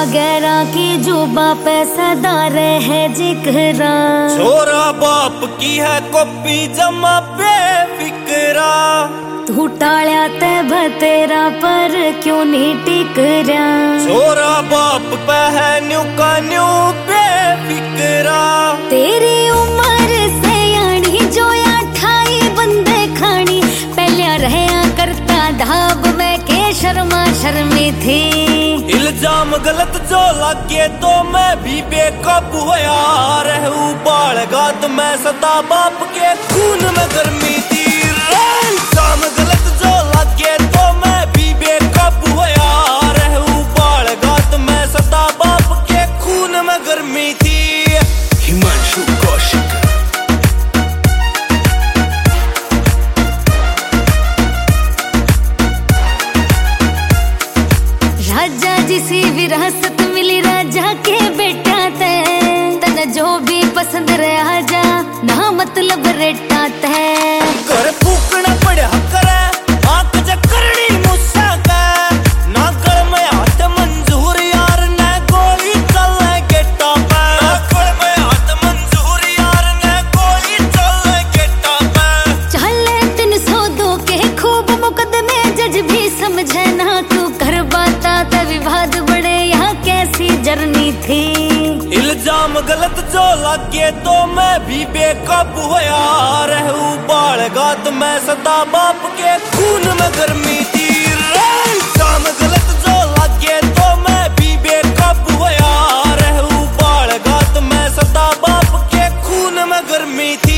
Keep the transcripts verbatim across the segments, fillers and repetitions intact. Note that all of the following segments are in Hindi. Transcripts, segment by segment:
गैरा की जुबा पे सदा रहे जिक्रा। छोरा बाप की है कॉपी जमा बेफिक्रा। तू टाळ्या ते भतेरा पर क्यों नहीं टिक रहा। छोरा बाप पे है न्यू का न्यू बेफिक्रा। तेरी उम्र से यानी जो अठाई बंदे खानी पहले रहया करता धाब में के शर्मा शर्मी थी। इल्जाम गलत जो लगे तो मैं भी बेकाबू होया रहूं बालगा तो मैं सदा बाप के खून में गर्मी थी। इल्जाम गलत जो लगे तो मैं भी बेकाबू होया रहूं बालगा तो मैं सदा बाप के खून में गर्मी थी। हिमांशु कौशिक राजा जिसी विरासत मिली राजा के बेटा ते तन जो भी पसंद रहा जा ना मतलब रेटा ते। कर फूकना पड़ा करे आंख जे करनी मुस्सा का ना कर मैं हाथ मंजूर यार ने गोली चले गेटा पे। ना कर मैं हाथ मंजूर यार ने गोली चले गेटा पे। चले तीन सौ दो के खूब मुकदमे जज भी समझे ना तू कर बाता ते विवाद बड़े यहाँ कैसी जर्नी थी। इल्जाम गलत जो लगे तो मैं भी बेकाबू होया रहूं बालगा तो मैं सदा बाप के खून में गर्मी थी। इल्जाम गलत जो लगे तो मैं भी बेकाबू होया रहूं बालगा तो मैं सदा बाप के खून में गर्मी थी।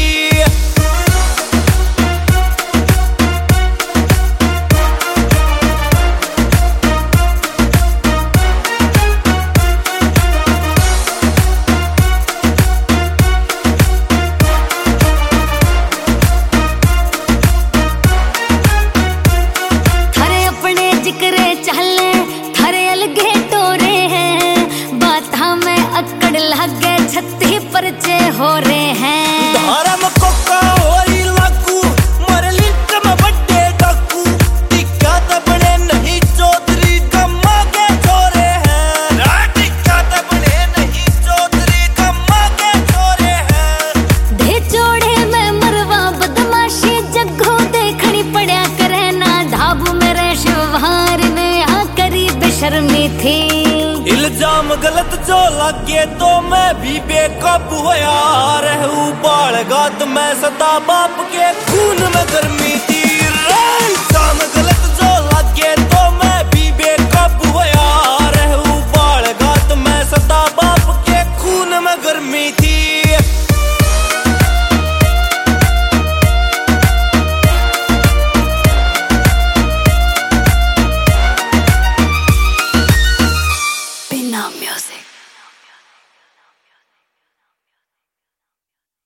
छत्ती परचे हो रहे हैं धर्म कोका होई लागू मर लिंक में बड्डे डाकू। टिक्का तो बने नहीं चौधरी कम्मा के छोरे हैं। टिक्का तो बने नहीं चौधरी कम्मा के छोरे हैं। दे चोड़े में मरवा बदमाशी जग्गो देखनी पड़ा करे ना धाबू मेरे शिवहार ने आ करी बेशर्मी थी। इल्जाम गलत जो लगे तो मैं भी बेकाबू होया रहूं बालगा तो मैं सदा बाप के खून में गर्मी